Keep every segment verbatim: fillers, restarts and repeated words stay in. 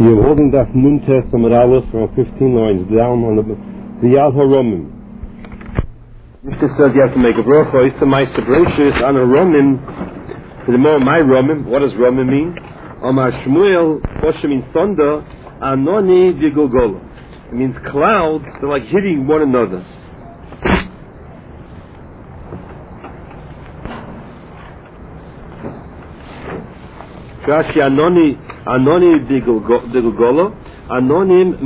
You're holding that Muntes Amud Aleph from fifteen lines down on the the Yal HaRomim. Mishnah says you have to make a bracha. It's the Ma'aser Bereshis on a Romim. The more my Romim. What does Romim mean? Omar Shmuel, Osha means thunder. Anoni v'Golgola. It means clouds. They're like hitting one another. Rashi Anoni Anoni v'Golgola. Anonim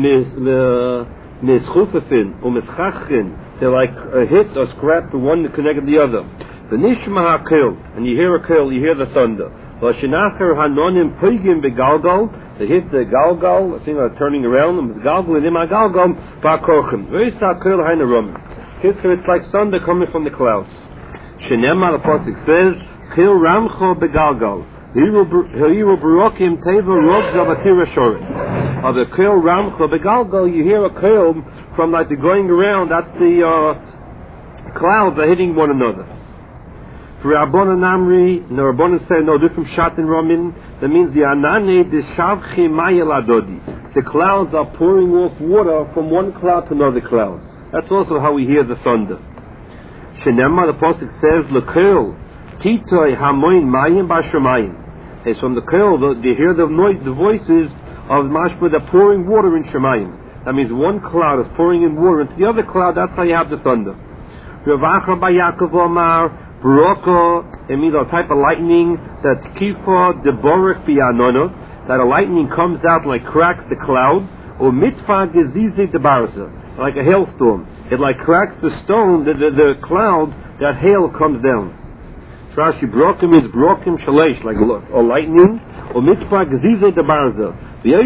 mischufafin or mischachin. They like a hit or scrap the one connected the other. The nishma hakil, and you hear a kill, you hear the thunder. V'shinacher hanonim pigim begalgal. They hit the galgal, I think they're turning around. And galgal and ima galgal ba'korchim. Very sakil hainarum. So it's like thunder coming from the clouds. Shenema, the pasuk says, kil ramcho begalgal. Hiru barokim teva rogs of atira shoretz. Of the kil ramcho begalgal, you hear a kil from like the going around. That's the uh, clouds are hitting one another. For Rabbanan Amri, the Rabbanan say no different shot in Ramin. That means the anane the shavchi mayel adodi. The clouds are pouring off water from one cloud to another cloud. That's also how we hear the thunder. Shenema, the pasuk says lekil titoy hamoin mayim bashamayim. It's from the kil they hear the noise, the voices of mashma that pouring water in Shemayim. That means one cloud is pouring in water into the other cloud. That's how you have the thunder. Ravacha Bayakov Omar Baroko. It means a type of lightning that's kifa deborek bianono. That a lightning comes out and like cracks the cloud. Or mitzvah gezize debarza, like a hailstorm. It like cracks the stone, the the, the cloud that hail comes down. Rashi brokim is brokim shalesh, like a lightning. Or mitzvah gezize debarza.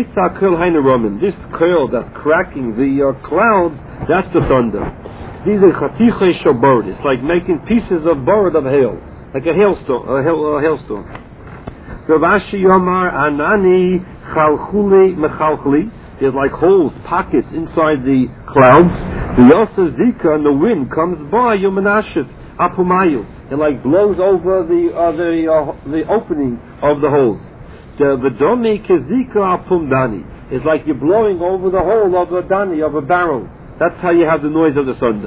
This curl that's cracking the uh, clouds, that's the thunder. These are chatiche shabord. It's like making pieces of bird of hail, like a hailstorm. A hail, a hailstorm. Ravashi Yomar Anani Chalchuli Mechalchli. There's like holes, pockets inside the clouds. The Yosa Zika and the wind comes by Yomanashit Apumayu. It like blows over the uh, the uh, the opening of the holes. The Domi Kezika Apumdani. It's like you're blowing over the hole of a dani, of a barrel. That's how you have the noise of the thunder.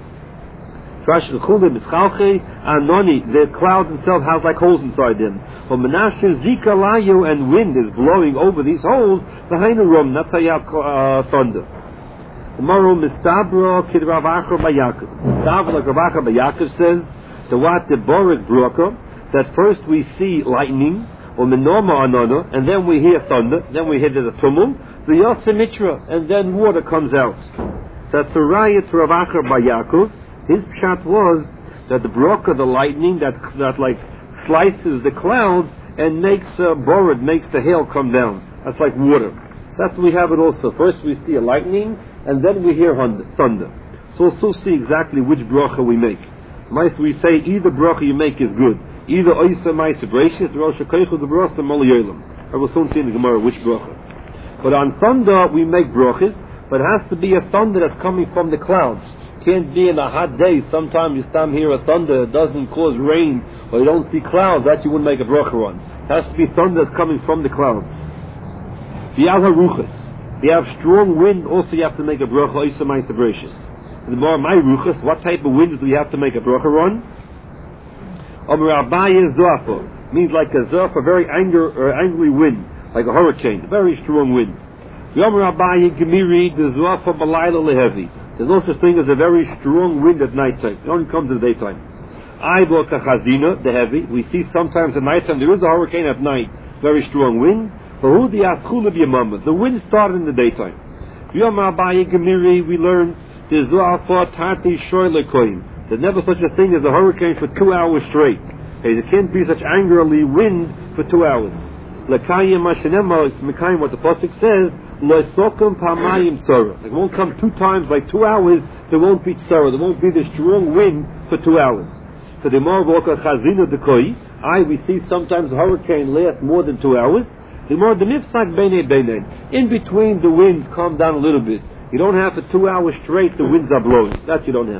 The cloud itself has like holes inside them. But Menashe Zika Layu and wind is blowing over these holes behind the room. That's how you have uh, thunder. Tomorrow Mistabra Kidravacha Bayakov. Mistabra like Ravacha Bayakov says, the what the Borik Broka, that first we see lightning, or Menoma Anana, and then we hear thunder, then we hear the tumult, the Yosemitra, and then water comes out. So that's a raya to Ravacha Bayakov. His pshat was that the broka, the lightning that that like slices the clouds and makes a uh, borod, makes the hail come down. That's like water. So that's we have it also. First we see a lightning, and then we hear thunder. So we'll see exactly which bracha we make. We say either bracha you make is good. Either Oysa Ma'aser Bereshis or Rosh Hashanah the Brosa Mol Yolam. I will soon see in the Gemara which bracha. But on thunder we make brachas, but it has to be a thunder that's coming from the clouds. Can't be in a hot day. Sometimes you stand here a thunder, it doesn't cause rain, or you don't see clouds, that you wouldn't make a bracha on. It has to be thunder that's coming from the clouds. V'yal haruchas. If you have strong wind, also you have to make a bracha Oysa Ma'aser Bereshis. The more my ruchas, what type of wind do we have to make a bracha on? Means like a zaf, a very anger or angry wind, like a hurricane, very strong wind. There's no such thing as a very strong wind at night time. It only comes in the daytime. The heavy. We see sometimes at night time there is a hurricane at night, very strong wind. The wind started in the daytime. We learn there's never such a thing as a hurricane for two hours straight. Okay, there can't be such angrily wind for two hours. L'kayim mashenema, it's mekayim what the pasuk says. Lo'esokum pamayim tzara. It won't come two times, like two hours. There won't be tzara. There won't be the strong wind for two hours. So the more voka chazina dekoi. I we see sometimes a hurricane lasts more than two hours. The more the nifsak beinei beinei. In between the winds calm down a little bit. You don't have for two hours straight the winds are blowing. That you don't have.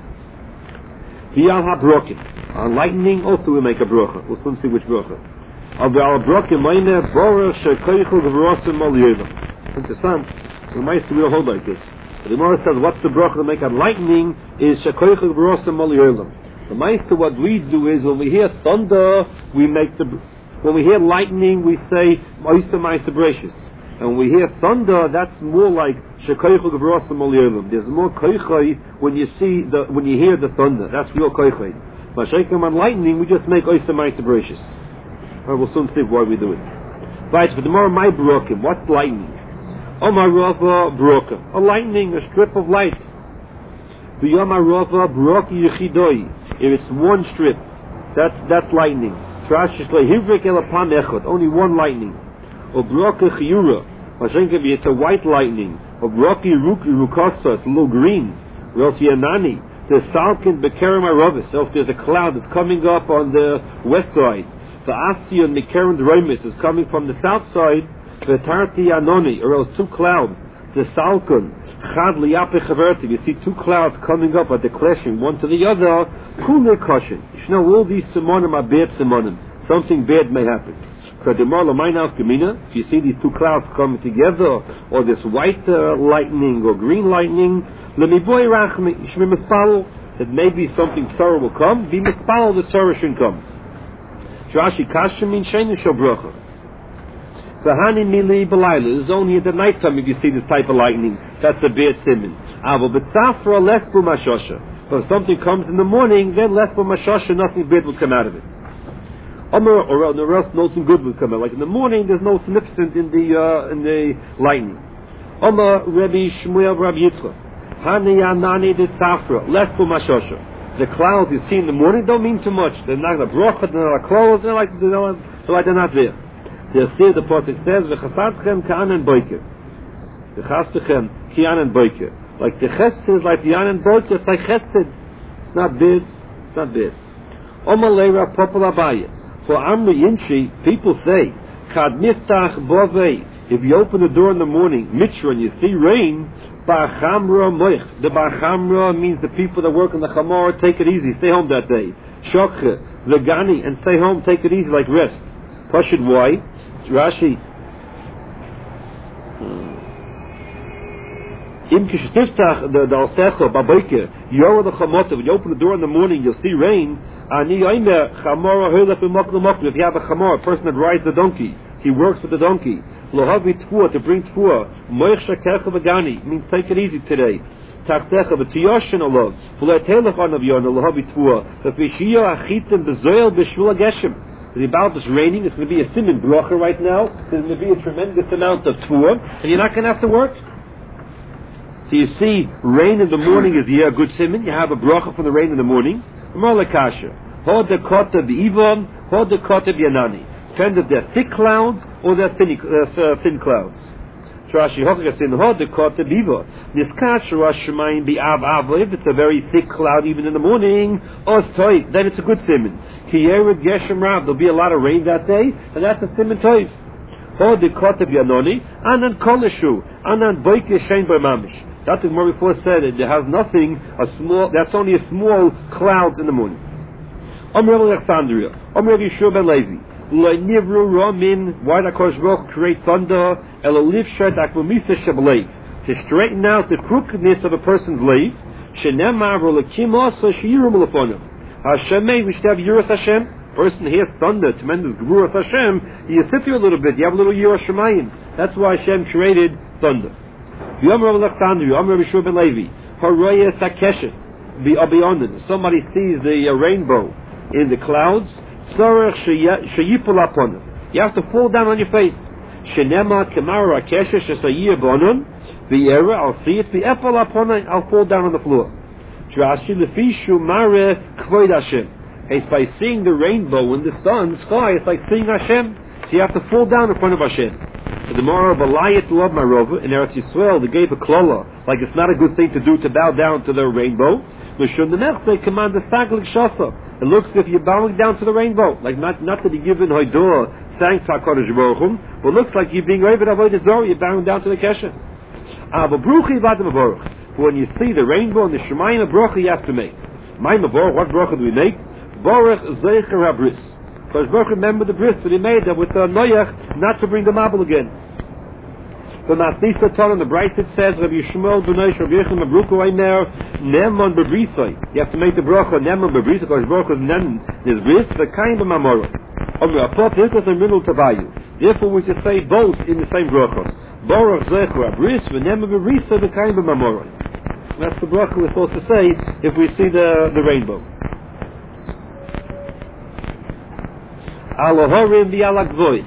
V'yal ha-brokin. On lightning also we make a bracha. We'll soon see which bracha. of the Al-Brokim Meine, Borach Shekoichu Gevrosim Mal Yolam. Interessant. The Meister will hold like this. The Gemara says, what's the bracha to make a lightning is Shekoichu Gevrosim Mal Yolam. The Meister, what we do is, when we hear thunder, we make the, when we hear lightning, we say, Meister Meister Brachis. And when we hear thunder, that's more like Shekoichu Gevrosim Mal Yolam. There's more koichai when you see the, when you hear the thunder. That's real koichai. But Shekom on lightning, we just make Meister Meister Brachis. Or we'll soon see why we do it. Right, for the more my broken, what's lightning? Omar Rava broken. A lightning, a strip of light. The Omar Rava broken yichidoi. If it's one strip, that's that's lightning. Only one lightning. Or broken chiyura. It's a white lightning. Or broken rukasa, it's a little green. Or else yanani. The salkin bekerim aravis. So if there's a cloud that's coming up on the west side. The Astion Mikaran Romis is coming from the south side, the Tarti Anoni, or else two clouds, the Salkun, Chad Liape Chaverti, you see two clouds coming up at the clashing, one to the other, Kule Koshin. You should know all these Simonim are bad Simonim. Something bad may happen. If you see these two clouds coming together, or this white uh, lightning, or green lightning, let me boy Rachmi, you should be mispal, that maybe something sorrow will come, be mispal, the sorrow shouldn't come. Rashi Kasha means Shayna Shal Bracha. Vahani Mili Balayla. This is only at the night time if you see this type of lightning. That's a bad simon. Avo B'tzafra Lesbu Mashosha. But if something comes in the morning, then Lesbu Mashosha, nothing bad will come out of it. Or, or the rest, nothing good will come out. Like in the morning, there's no significance in the uh, in the lightning. Omer Rabbi Shmuel Rabbi Yitzchak. Hani Yanani de Tzafra Lesbu Mashosha. The clouds you see in the morning don't mean too much. They're not a bracha, they're not a clothes, they're like, they're, not, they're like they're not there. They'll see the prophet says, V'chafatchem ka'anan boiker. V'chaftechem ka'anan boiker. Like the chesed is like the anan boiker, it's like chesed. It's not bad, it's not bad. Omalera popol abaye. For Amri Yinshi, people say, Kad miftach bovei. If you open the door in the morning, mitra, and you see rain, Bar Chamra Moich. The Bar Chamra means the people that work in the Chamor, take it easy, stay home that day. Shokhe, the Gani, and stay home, take it easy, like rest. Pashid, why? Rashi. Im Kishtiftach, the Alsecho, Baboike, Yoro the Chamota, when you open the door in the morning, you'll see rain. Ani Yoimer, Chamora Hurlef Mokno Mokno. If you have a Chamor, a person that rides the donkey, he works with the donkey. Lohavi Tfua, to bring Tfua. Moich Shakecha Vagani, means take it easy today. Tachtecha, but Tiyoshin Allah. Fuletelech on of Yona, Lohavi Tfua. But Vishio Achitim, Bezoil, Beshvula Geshem. It's about this raining, it's going to be a simon bracha right now. There's going to be a tremendous amount of Tfua, and you're not going to have to work. So you see, rain in the morning is yeah, a good simon. You have a bracha for the rain in the morning. Molekasha. Hod the kota b'ivon, hod the kota b'yanani. Depends if they're thick clouds or they're thin, uh, thin clouds. Rashi Hochasin Hod the kota b'ivon. Niskash Rosh Shemayim bi'av av. If it's a very thick cloud even in the morning, os toiv, then it's a good simon. Ki yered geshem rav. There'll be a lot of rain that day, and that's a simon toiv. Hod the kota b'yanani, anan koleshu, anan boike shein b'mamish. That's what Mori before said. It has nothing. A small. That's only a small clouds in the morning. Amr Alexandria. Amr Yeshua ben Levi. Lo nivru ramin. Why did Kosh Baruch create thunder? Elo livshet akmumisa shableiv. To straighten out the crookedness of a person's leif. Shenemar v'lekim also shiyirum lefonim. Hashem, we should have Yiras Hashem. Person hears thunder, tremendous Gevuras Hashem. You sit here a little bit. You have a little Yiras Shemayim. That's why Hashem created thunder. Somebody sees the uh, rainbow in the clouds. You have to fall down on your face. I'll see it. I'll fall down on the floor. It's by seeing the rainbow in the sun, sky. It's like seeing Hashem. So you have to fall down in front of Hashem. The Gemara of Alayat Lov Marova in Eretz Yisrael, they gave a klola, like it's not a good thing to do to bow down to the rainbow. It looks as if you're bowing down to the rainbow, like not not that you give in Hoydor, thanks to HaKadosh Baruch Hu, but it looks like you're being over to Avodah Zarah, you're bowing down to the Keshes. But when you see the rainbow and the Shemayim Baruch you have to make. My Mavorach, what Baruch do we make? Baruch Zeicher HaBris. Because Baruch remember the bris that he made them with the Noach not to bring the Mabel again. The Matnisa Ton on the Bright it says, Rabbi Yishmael Dunosh Rabbi Yechim Abruku Eimer Nemon Bebrisoi. You have to make the bracha Nemon Bebrisoi because Baruch is Nem is bris the kind of Mamoro. Omer Apot Hilkos and Minul Tabayu. Therefore we should say both in the same bracha. Baruch Zechu Abris Nemon Bebrisoi the kind of Mamoro. That's the bracha we're supposed to say if we see the the rainbow. Alohorim v'alak voice.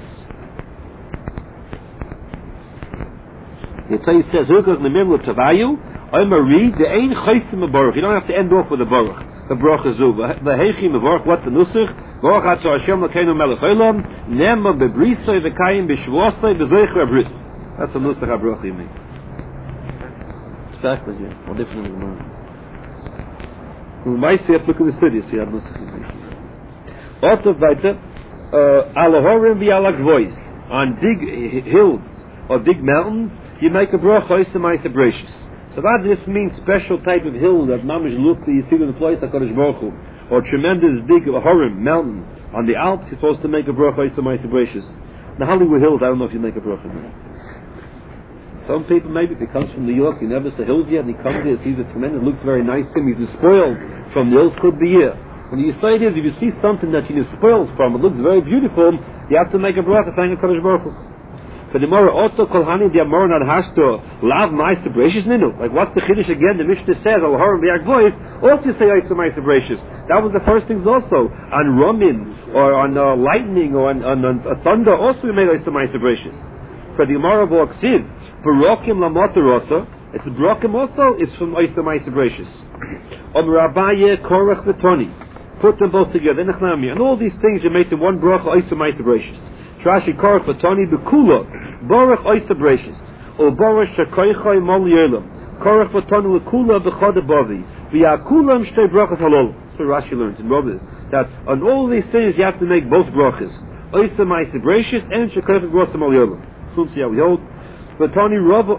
The Torah says, "Hilkos nemimlu tavayu." I'm a read the ein chaysim baruch. You don't have to end off with a baruch. The baruch is over. The heichim baruch. What's the nusach? Baruch atzor Hashem l'keinu melech olam. Nema bebrisay v'kayim b'shvosay b'zoich rabris. That's the nusach habaruch you mean. It's back with you. All different than the morning. We might see it. Look at the city. See how nusach you mean. Also, weiter. Alohorim v'alak voice on big hills or big mountains. You make a bracha oisamais abrasius. So that this means special type of hill that mamish look that you see in the place like Kodesh Baruch Hu, or tremendous big horim mountains on the Alps. You're supposed to make a bracha oisamais abrasius. The Hollywood Hills, I don't know if you make a bracha there. Some people maybe if he comes from New York, he never saw hills yet, and he comes there, sees it tremendous, it looks very nice to him. He's been spoiled from the hills. Could be here. When you say it is, if you see something that you're spoiled from, it looks very beautiful, you have to make a bracha thanking Kodesh Baruch Hu. But the more also kolhani the amor not hashto lav meister bracious ninu. Like what's the chiddush again? The Mishnah says al harim bi'ak voice. Also say oisa meister bracious. That was the first things also on rumin or on uh, lightning or on, on, on uh, thunder. Also we made oisa meister bracious. For the amor of oksiv barokim lamotarosa. It's barokim also is from oisa meister bracious. Om Rabbaye korach v'toni. Put them both together. And all these things you make the one bracha oisa meister bracious. Rashi korach v'toni bekula. Baruch oisa bracious, or Baruch shekoichoi mol yerlam. Korach v'tonu l'kula b'chod abavi. V'yakulam shtei brachas halol. So Rashi learns in Rabbis that on all these things you have to make both brachas. Oisa ma'isa bracious and shekoichoi brachas mol yerlam. Soon see how we hold. V'toni Rava.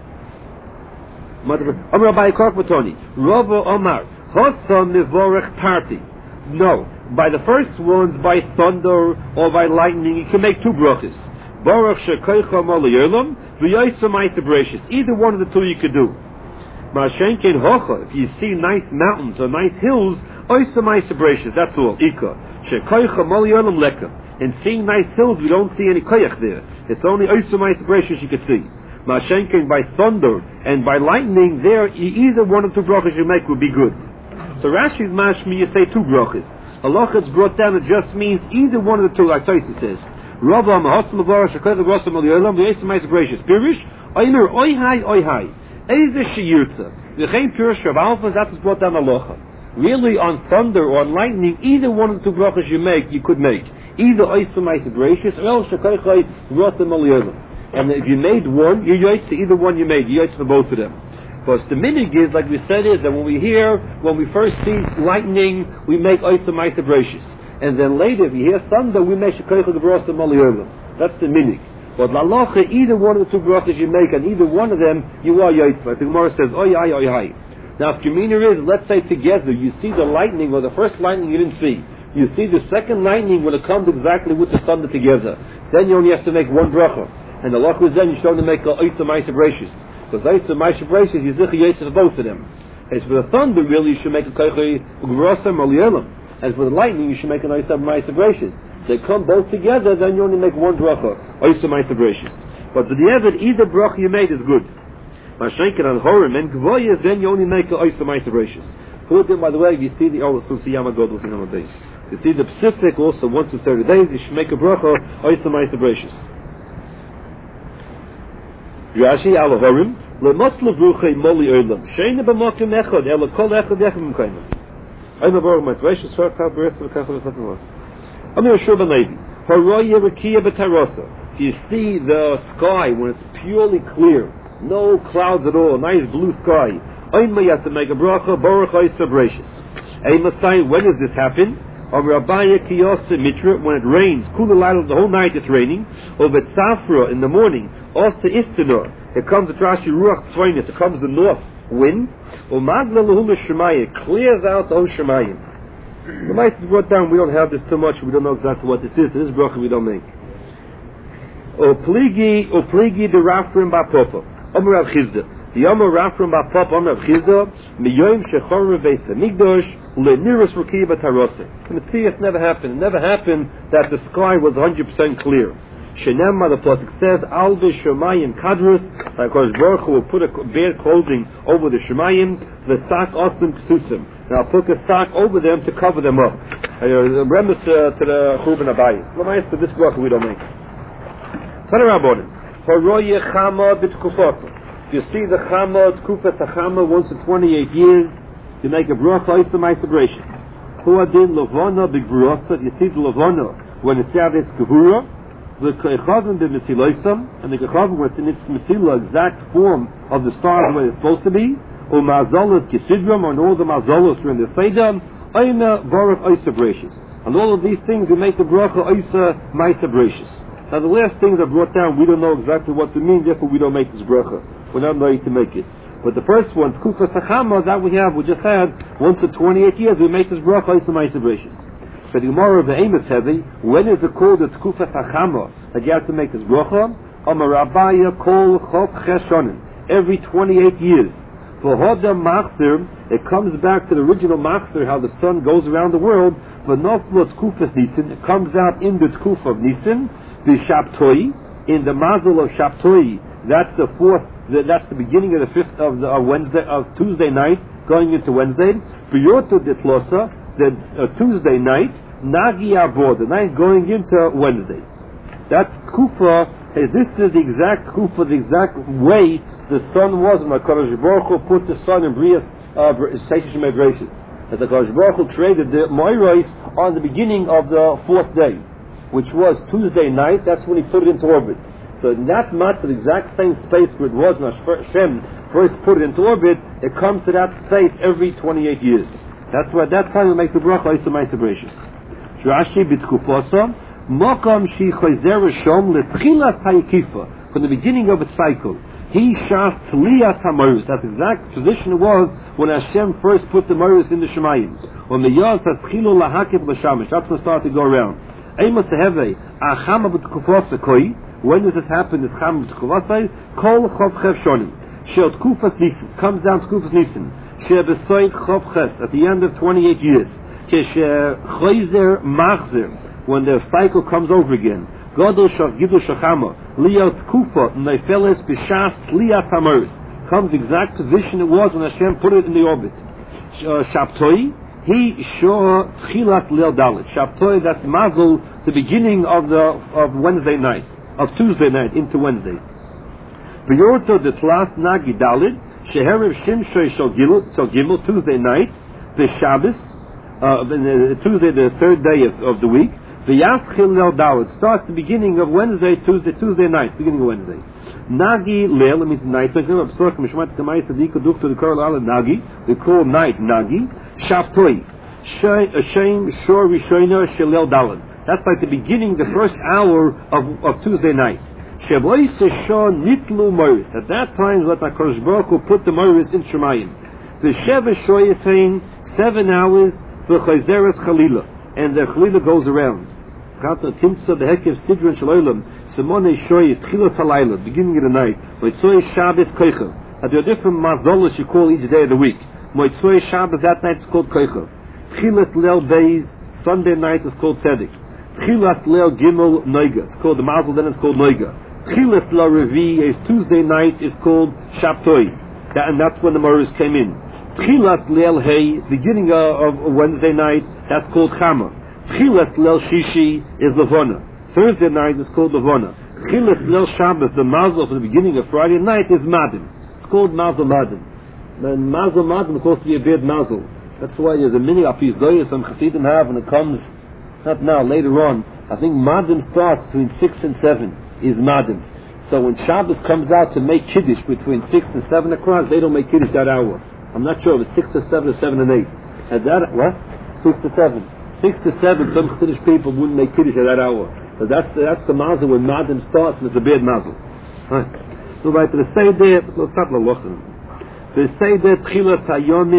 Amar Abai korach v'toni. Rava Omar. Hossa mivorech party. No, by the first ones, by thunder or by lightning, you can make two brachas. Baruch shekoicha mol yerlam v'yoisa ma'isa bracious. Either one of the two you could do. Ma'ashenkein hocha. If you see nice mountains or nice hills, oisa ma'isa bracious. That's all. Ika shekoicha mol yerlam leka. And seeing nice hills, we don't see any koyach there. It's only oisa ma'isa bracious you could see. Ma'ashenkein by thunder and by lightning, there either one of the two brachas you make would be good. So Rashi's mashmi, you say two brachas. Allah it's brought down, it just means either one of the two, like Taisa says. Rabba Mahosam Avara Shakaz Rossam Al-Yolam the Esamais Gracious Pirish Oimer Oi Hai Oi Hai Eze Shiyurza the Chaim Pirish Rav Alphas that was brought down Aloha. Really on thunder or on lightning, either one of the two brachas you make, you could make. Either Esamais Gracious or else Shakaz Rossam Al-Yolam. And if you made one, you yaitz to either one you made, you yaitz for both of them. Because the minig is, like we said, is that when we hear, when we first see lightning, we make Esamais Gracious. And then later, if you hear thunder, we make shekoicha gebrasa maliyurlam. That's the minig. But lalacha, either one of the two brachas you make, and either one of them, you are yaitva. The Gemara says, oy ay oy ay. Now, if your meaning is, let's say together, you see the lightning, or the first lightning you didn't see. You see the second lightning when it comes exactly with the thunder together. Then you only have to make one bracha. And the lalacha is then you should only make oisa ma'isa bracious. Because oisa ma'isa bracious, you zicha yaitva for both of them. As for the thunder, really, you should make a koicha gebrasa maliyurlam. As for the lightning, you should make an Oisa Ma'isa Bracious. They come both together, then you only make one bracha, Oisa Ma'isa Bracious. But for the Evid, either bracha you made is good. Mashenken on Horim and Gvoyas, then you only make an Oisa Ma'isa Bracious. Put them, by the way, you see the oh, so see Yama God will see on the base. You see the Pacific also once in thirty days, you should make a bracha, Oisa Ma'isa Bracious. Rashi al Horim, Lemotzle Bruche Moli Erlam, Sheina B'Mokim Echad, Ela Kol Echad Echem M'Kaimah. I'm a borrow my gracious for a rest of the castle of the world. I'm a sure lady. Haroya Rakia Betarosa. You see the sky when it's purely clear, no clouds at all, nice blue sky. I'm you have to make a bracha, Baruch Oisa Bracious. Hey Messiah, when does this happen? Or Rabbiya Kiyosa Mitra, when it rains, Kula the whole night it's raining. Or Betsafra in the morning, Osa Istanor. It comes at Rashi Ruach Tzvainis, it comes the north wind. Or Magna Lahuma Shemayim, clears out the whole Shemayim. The might is brought down, we don't have this too much, we don't know exactly what this is, so this bracha we don't make. O pligi, o pligi de Rafrim ba Papa, Omer Rav Chizda. The Omer Rafrim ba Papa, Omer Rav Chizda, miyoyim shechor beis hamikdash, le'niras rukiya b'taroseh. And the see, it never happened. It never happened that the sky was one hundred percent clear. Shenema, the pasuk says, Al v'shamayim kadrus, like Kodesh Baruch Hu will put a bare clothing over the shemayim, the sak osim ksusim. Now I'll put a sack over them to cover them up. Uh, Remember to, to the Churban Abayis. L'mayis, to this bracha we don't make. Tana Rabbanim. Horoye chama b'tkufasa. If you see the chama, tkufas hachama, once in twenty-eight years, you make a bracha oisam ma'isabration. Huadin lavona b'gvurosa. You see the lavona when it's out its gevura. The kechavim b'mesiloisam, and the kechavim with in its mesila, exact form of the stars where it's supposed to be. O mazolos kisidram, and all the mazolos are in the seidam. Aina barak oisa brachis. And all of these things we make the bracha oisa ma'isa brachis. Now the last things are brought down, we don't know exactly what they mean, therefore we don't make this bracha. We're not ready to make it. But the first one, Tkufas Hachama, that we have, we just had, once in twenty-eight years, we make this bracha oisa ma'isa brachis. So the Gemara of the Amos Heavy, when is it called the Tkufas Hachama that you have to make this bracha? Amar Rabaya kol chof cheshonim. Every twenty-eight years. For Hodam Machzir, it comes back to the original Machzir, how the sun goes around the world. For Noflo Tkufas Nisan, it comes out in the Tkuf of Nisan, the Shabtoi, in the Mazel of Shabtoi. That's the fourth. The, that's the beginning of the fifth of the of Wednesday of Tuesday night, going into Wednesday. Biyoto Ditlosa, the uh, Tuesday night, Nagi Arbor, the night going into Wednesday. That's Kufa. Hey, this is the exact Kufa, the exact way the sun was when HaKadosh Baruch Hu put the sun in Brias Seish Shemei Bereshis. That the HaKadosh Baruch Hu created the Moiros on the beginning of the fourth day, which was Tuesday night. That's when he put it into orbit. So in that much, the exact same space where it was when Hashem first put it into orbit, it comes to that space every twenty-eight years. That's why at that time we make the bracha Oisa Ma'isa Bereshis. Rashi b'tkufasa Mokam shi chozer shom letchilas hayikifa, from the beginning of its cycle. He shas tliyas hamarus. That's the exact position it was when Hashem first put the marus in the shemayim. When the yod says tchilu lahakif l'shamish, that's when it started to go around. Amos heve achama b'tkufasa koi. When does this happen? This chama b'tkufasa kol chov chev shonim. Shel tkufas nisan comes down to tkufas nisan. Shel besoid chov ches at the end of twenty-eight years. Kesh chozer machzer, when the cycle comes over again. Godol shach gidul shachama liot kufa neifeles b'shas liat hamaris, comes the exact position it was when Hashem put it in the orbit. Shabtoi he shor tchilat leil dalit. Shabtoi, that's mazel, the beginning of the of Wednesday night, of Tuesday night into Wednesday. B'yorto the tlas nagi dalit sheherev shimshoy shal gimel shal gimel Tuesday night, the Shabbos, uh, Tuesday the third day of, of the week. The Yaschil Leil Dalit starts the beginning of Wednesday, Tuesday, Tuesday night, beginning of Wednesday. Nagi Leil, it means night. They call night Nagi. Shabtoi, Shem Shor Rishono Shelel Dalit. That's like the beginning, the first hour of, of Tuesday night. Shebois Shor Nitlu Moris. At that time, let HaKadosh Baruch Hu put the Moris in Shemayim. The Sheva Shor is saying seven hours for Chayzeres Chalila, and the Chalila goes around. Chata Timsa the Hekev Sidron Shalolim Simone Shoy Tchilas Halayla, beginning of the night. Moitzoy Shabbos Koicha. And there are different mazolos you call each day of the week. Moitzoy Shabbos, that night is called Koicha. Tchilas Leil Beis, Sunday night is called Tzedek. Tchilas Leil Gimel Noiga, it's called the mazel, then it's called Noiga. Tchilas Leil Revi is Tuesday night is called Shabtoi, that, and that's when the Morris came in. Tchilas Leil Hey, beginning of, of Wednesday night, that's called Chama. Tchilas Leil Shishi is Levona. Thursday night is called Levona. Tchilas Leil Shabbos, the mazel for the beginning of Friday night, is Madim. It's called Mazel Madim. And Mazel Madim is supposed to be a bad mazel. That's why there's a mini apizoyah some Chassidim have, and it comes, not now, later on. I think Madim starts between six and seven, is Madim. So when Shabbos comes out to make Kiddush between six and seven o'clock, they don't make Kiddush that hour. I'm not sure if it's six or seven or seven and eight. At that, what? Six to seven. Six to seven, some Chassidish people wouldn't make Kiddush at that hour. So that's the, that's the mazel when Madim starts, and it's a bad mazel. Right. So right to the Seder, let's start the Lochem. The Seder Tchilas Hayonim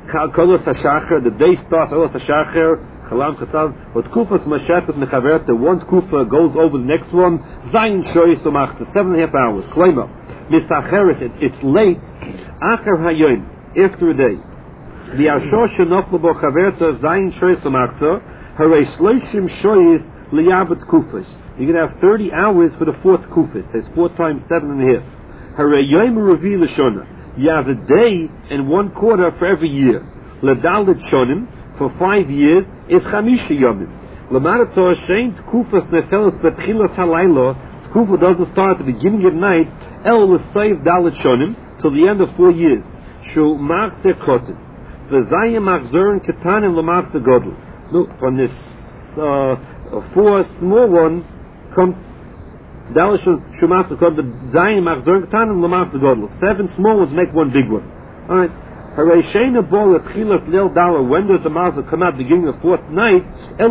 Kolos HaShachar, the day starts Kolos HaShachar, Chalam Chatav, but Kufas Mashachas Mechaveret, the one Kufa goes over the next one, Zayin Shoyis Umachta, seven and a half hours, Klema, Misacheres, it, it's late, Achar Hayoim, after a day. The Ashor Shenoflo Bo Chaverta, Zayin Shoyis Umachta, Hare Shloshim Shoyis Liyabat Kufas. You're going to have thirty hours for the fourth Kufas, says four times seven and a half. Hare Yoim Revi Lashona. You have a day and one quarter for every year. Ledalit Shonim, for five years, is Chamisha Yomim. Lamarato Shein Kufas Nefelos Betchilas Halayla. Kufa doesn't start at the beginning of night. El L'Sayv Dalit Shonim till the end of four years. Shu Machzeh Kotin. V'Zayim Machzorin Ketanim L'Machzeh Godel. Look, from this uh, four small one come Dalit Shumachzeh Kotin. The Zayim Machzorin Ketanim L'Machzeh Godel. Seven small ones make one big one. All right. When does the Mazel come out? Beginning of the fourth night.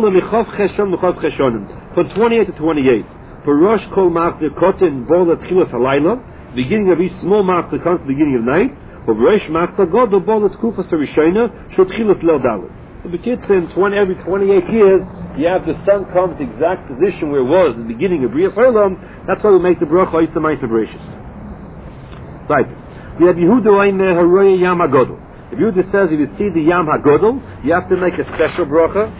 From twenty-eight to twenty-eight. For Rosh Kol Mazel Kotin Bol Tchilas Halayla. Beginning of each small Mazel comes to the beginning of night. For Rosh Mazel Godol Bol Tkufas Harishona Shel Tchilas Leil Dalet. So the kids in twenty every twenty-eight years, you have the sun comes the exact position where it was at the beginning of Brias Olam. That's why we make the bracha Oisa Ma'aser Bereishis. Right. We have Yehuda Oime Haroya Yam HaGodol. If Yehuda says if you see the Yam HaGodol, you have to make a special bracha.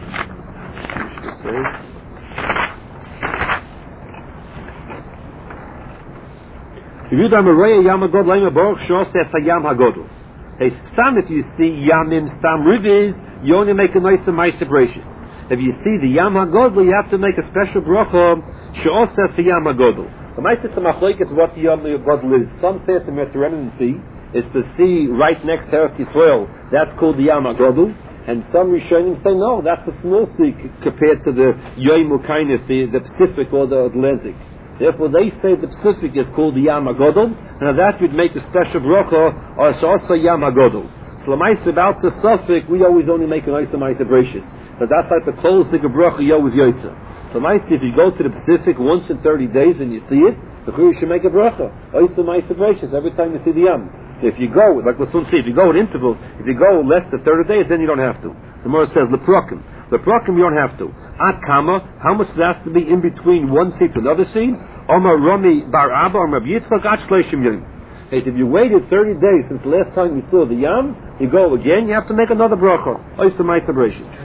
If Yehuda Haroya Yam HaGodol, Oime Baruch Shosef Yam HaGodol. Hey, Stam, if you see Yamim Stam Rivis, you only make a nice and Ma'aser Bereishis. If you see the Yam HaGodol, you have to make a special bracha Shosef Yam HaGodol. The Ma'aser Tzemach is what the Yom HaGodol is. Some say it's a Mediterranean Sea. It's the sea right next to Eretz Yisrael. That's called the Yom HaGodol. And some Rishonim say, no, that's a small sea c- compared to the Yom HaKainis, the, the Pacific or the Atlantic. Therefore, they say the Pacific is called the Yom HaGodol. And of that, we'd make a special bracha, or it's also Yom HaGodol. So the Ma'aser about the Suffolk, we always only make a nice Ma'aser Bereishis. But that's like the closest bracha you always yotza. So nicely, if you go to the Pacific once in thirty days and you see it, the Churi should make a bracha. Oysa Ma'aser Bereishis every time you see the Yam. If you go, like we'll soon see, if you go at intervals, if you go less than thirty days, then you don't have to. The Gemara says, Leprokim. Leprokim, you don't have to. At Kama, how much does that have to be in between one seed to another seed? Omar Rami Bar Abba, Omar Yitzchak, At Shleishim Yom. If you waited thirty days since the last time you saw the Yam, you go again, you have to make another bracha. Oysa Ma'aser Bereishis.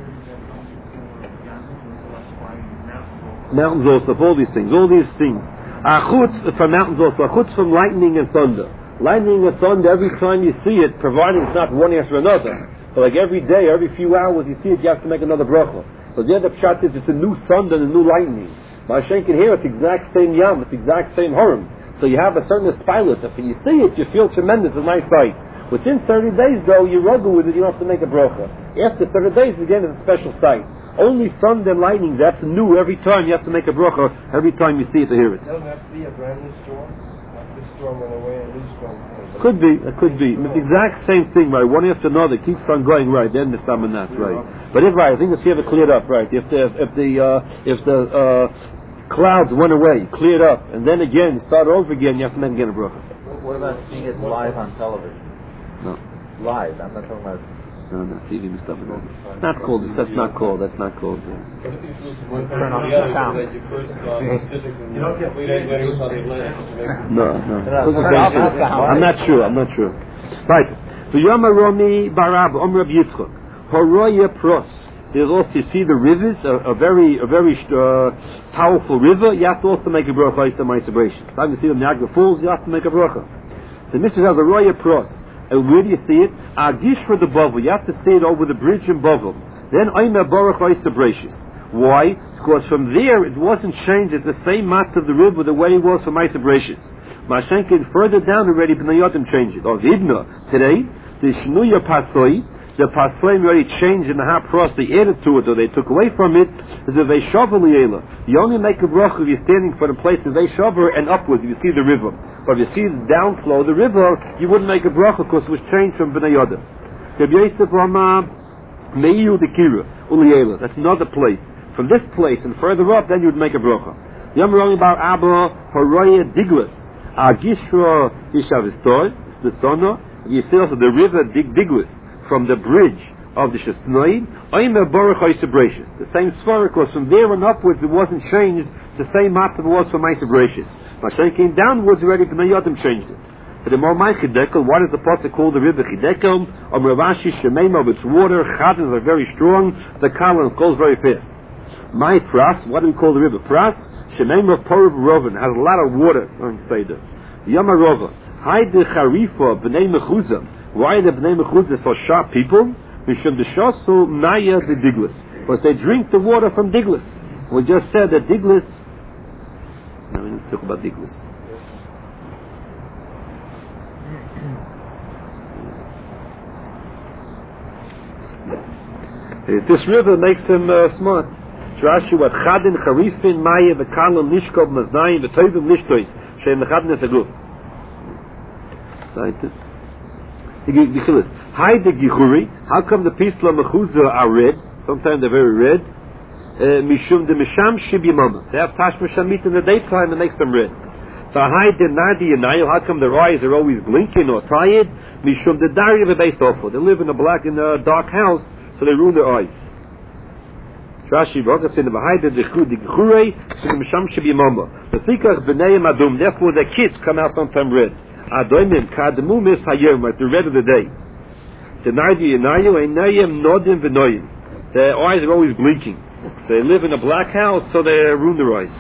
Mountains also, all these things, all these things. Achutz from mountains also, achutz from lightning and thunder. Lightning and thunder, every time you see it, providing it's not one after another, but like every day, every few hours you see it, you have to make another bracha. So the other pshat is it's a new thunder and a new lightning. Ma'ashen can hear it's the exact same yam, it's the exact same horim. So you have a certain pilot. If you see it, you feel tremendous, a nice sight. Within thirty days, though, you ruggle with it, you don't have to make a bracha. After thirty days, again, it's a special sight. Only thunder and lightning, that's new every time. You have to make a bracha every time you see it to hear it. It doesn't have to be a brand new storm. This storm went away and a new storm came. Could be, it could be. It's the exact same thing, right? One after another, it keeps on going, right? Then the stam and that, right? But if right, I think it's ever cleared up, right? If the if the uh, if the uh, clouds went away, cleared up, and then again start over again, you have to make again a bracha. What about seeing it live on television? No. Live. I'm not talking about. No, no, T V and stuff. It's not called. That's not called. That's not called. Yeah. Turn off the sound. You don't get complete Atlantic on the Atlantic. No, no. Turn off the sound. I'm not sure. I'm not sure. Right. The Yom Romi Barab Omer Yitzchak Horoya Pros. There's also you see the rivers, a, a very, a very uh, powerful river. You have to also make a bracha. Isa Ma'aser Bereishis. So you see the Niagara Falls. You have to make a bracha. So Mister has a Roya Pros. And where do you see it? Agish for the Bavel. You have to see it over the bridge in Bavel. Then Omer Baruch Ma'aser Bereishis. Why? Because from there it wasn't changed. It's the same matz of the river the way it was for Ma'aser Bereishis. Mashenkin further down already Bnei Yodim changed it. Or Vidna today the Shnuya Pasoi. The Pasleim already changed in the Hapros, they added to it, or they took away from it, is the Veishavar Liela. You only make a bracha if you're standing for the place of Veishavar and upwards, if you see the river. But if you see the downflow of the river, you wouldn't make a bracha because it was changed from Bnei Yodim. That's another place. From this place and further up, then you would make a bracha. Yom Rami Bar Abba, Horoya Diglas, Agishra Dishavistor, the Sono, you see also the river Dig Diglas. from the bridge of the Shesnoi, Oimer Baruch Oisabrachis. The same Svarik was from there on upwards, it wasn't changed. The same matzav was from Oisabrachis. Mashen came downwards already, Bnei Yodim changed it. For the more my Chidekel, what is the pasuk called the river Chidekel? Om Ravashi Shemema, of its water, Chadins are very strong, the Kalan goes very fast. My Pras, what do we call the river? Pras, Shemema Porov Rovan, has a lot of water, I'm going to say that. Yama Rova, Haide Charifa, Bnei Mechuzah. Why are the Bnei Mechuzah so sharp people? Mishum Deshosu Maya the Diglis. Because they drink the water from Diglis. We just said that Diglis. Now we need to talk about Diglis. This river makes them uh, smart. Rashi what Chadin Charifin Maya v'Kalam Nishkov Maznayim v'Tovim Nishtois Shem Chadin Esaguf. Right. Hi the Gihuri. How come the Pisla Mechuzah are red? Sometimes they're very red. Mishum de Misham Shibimama. They have Tashma Shamit in the daytime and makes them red. So hi the Nadi and Nayo. How come their eyes are always blinking or tired? Mishum de Dari of a base awful. They live in a black in a dark house, so they ruin their eyes. Rashi Rogas in the Bahai the Gihuri to the Misham Shibimama. The Thikach B'nei Madum. Therefore their kids come out sometime red. Adoimim Kadamumis Hayom, like the red of the day. The Nadi Yanayu Einayim Nodim V'noyim. Their eyes are always blinking. So they live in a black house, so they ruin their eyes.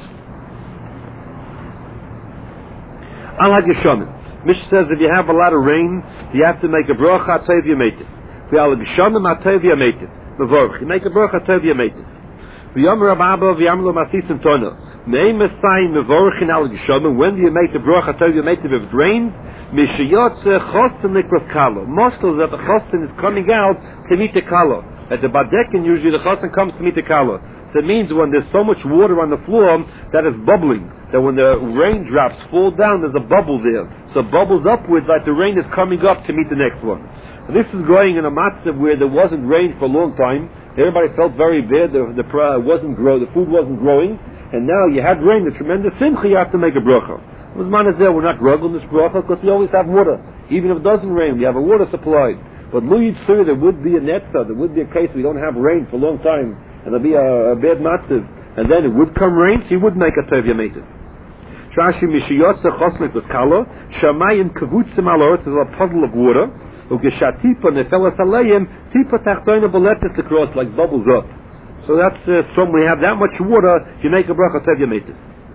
Al HaGeshamim. Mishnah says if you have a lot of rain, you have to make a bracha Atayv Yametiv. V'al HaGeshamim Atayv Yametiv. Mevorch. You make a bracha Atayv Yametiv. V'yom Rababa v'yam lo masisim tono. Me'im Mesayim Mevorchin Al HaGeshamim. When do you make the bracha Atayv Yametiv if it rains? Mishayotze Chosten Likrav Kalo. Most of that the Chosten is coming out to meet the Kalo. At the Badekin, usually the Chosten comes to meet the Kalo. So it means when there's so much water on the floor that is bubbling, that when the raindrops fall down, there's a bubble there. So it bubbles upwards like the rain is coming up to meet the next one. And this is going in a matzav where there wasn't rain for a long time. Everybody felt very bad. The, the uh, wasn't grow, the food wasn't growing, and now you had rain. The tremendous simcha, you have to make a bracha. With Manazeh, we're not rugging this bracha because we always have water. Even if it doesn't rain, we have a water supply. But Lu Yitzur, there would be a netza, there would be a case we don't have rain for a long time, and there'll be a, a bad matzav, and then it would come rain, so you would make a Tov Yametiv. Shashi Mishiyotze Chosmek was Kala, Shamayim Kavutzim Alor, is a puddle of water, Ugeshatipa Nefelas Aleim, Tipa Tachtoina Boletis to cross, like bubbles up. So that's uh, from when you have that much water, you make a bracha Tov Yametiv.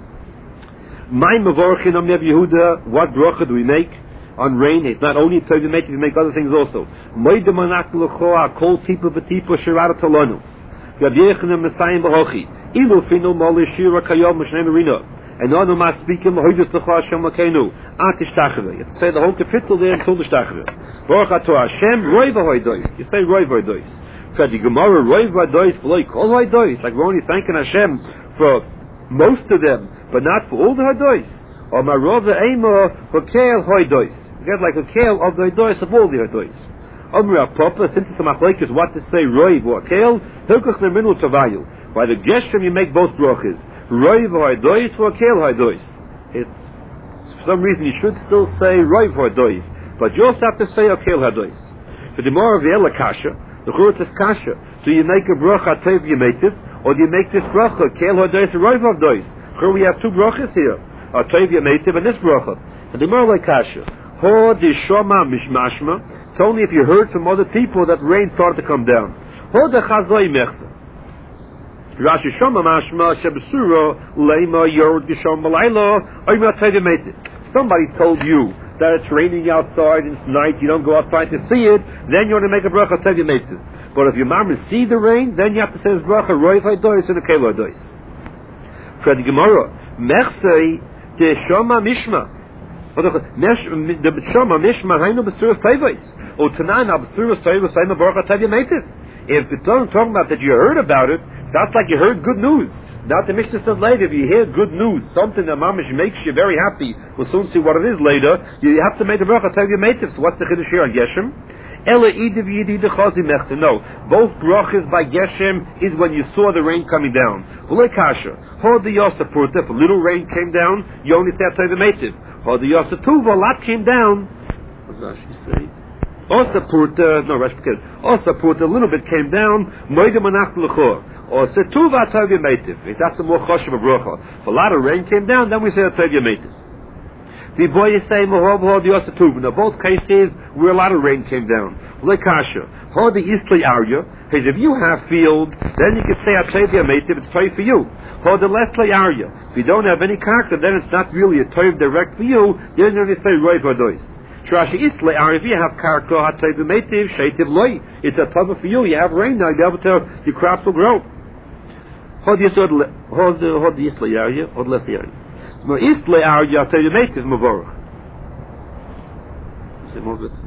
My Mavorchin Om Nev Yehuda, what bracha do we make on rain? It's not only Tov Yametiv, we make other things also. Moide Manak L'choa, Kol Tipa V'Tipa Shirata Tolonu. Gav Yechanim Mesayim B'Hochi. Ilu Fino Moli Shira Kayom M'Shnei Marina. And on the Mas speaking, L'hoides L'choa Hashem L'keinu. At Ishtachave. You have to say the whole capital there until the Ishtachave. Baruch Atah Hashem, Roi V'Hoidois. You say Roi V'Hoidois. So the Gemara, Roi V'Hoidois, V'loi Kol Hoidois. Like we're only thanking Hashem for most of them, but not for all the Hoidois. Or Marova Eima Hokel Hoidois. You get like a kale of the Hoidois of all the Hoidois. Omra Papa, since it's a machlekes what to say Roi V'Hokel, Hilkach Neminu Tavayu. By the Geshem you make both brachas. Roi V'Hoidois V'Hokel Hoidois. For some reason you should still say Roi V'Hoidois, but you also have to say Hokel Hoidois. For the more of the Ela Kasha, the Churut is Kasha. So you make a bracha Tov Yametiv, or do you make this bracha Kel Hoidois or Roi V'Hoidois? Here we have two brachas here, a Tov Yametiv and this bracha. And the more like Kasha. Ho di shoma mishmashma. It's only if you heard from other people that rain started to come down. Ho de chazoi mechsa. Rashi shoma mashma shebesura leima yorod gishom malayla oima Tov Yametiv. Somebody told you that it's raining outside and it's night, you don't go outside to see it, then you want to make a bracha Tov Yametiv. But if your mom see the rain, then you have to say this bracha Roi V'Hoidois and a Kel Hoidois. For the Gemara, Mechsei de Shoma Mishma. The Shoma Mishma Hainu B'Suras Teivos. O Tanana B'Suras Teivos Hainu Baruch Tov Yametiv. If it's not talking about that you heard about it, sounds like you heard good news. Not the Mishnah said later, if you hear good news, something that mamish makes you very happy, we'll soon see what it is later, you have to make the bracha Tov Yametiv. So what's the chiddush here on Geshem? Ela idiv yidi dechazi mechse. No, both brachas by Geshem is when you saw the rain coming down. V'le kasha. Ho the yasa purta. If a little rain came down, you only say Tov Yametiv. Ho the yasa tuva. A lot came down. What does Rashi say? Also put, uh, no, Rashi begins. Also put a little bit came down. Moed manach l'chor. Or setuva tov yemeitiv. If that's a more choshev of bracha. If a lot of rain came down, then we say tov yemeitiv. The boy is saying mohov ho the also tuv. Now both cases where a lot of rain came down. Lekasha. Ho the istli arya. Because if you have field, then you can say tov yemeitiv. It's tov for you. Ho the lesli arya. If you don't have any karka, then it's not really a tov direct for you. You don't only say roiv hodois. Shrashi isle, or if you have karka hatayv meitiv sheitiv loy, it's a tava for you. You have rain now. You'll be able to, your crops will grow. Hod yisod hod hod isle area, hod less area. No isle area hatayv meitiv mavorach.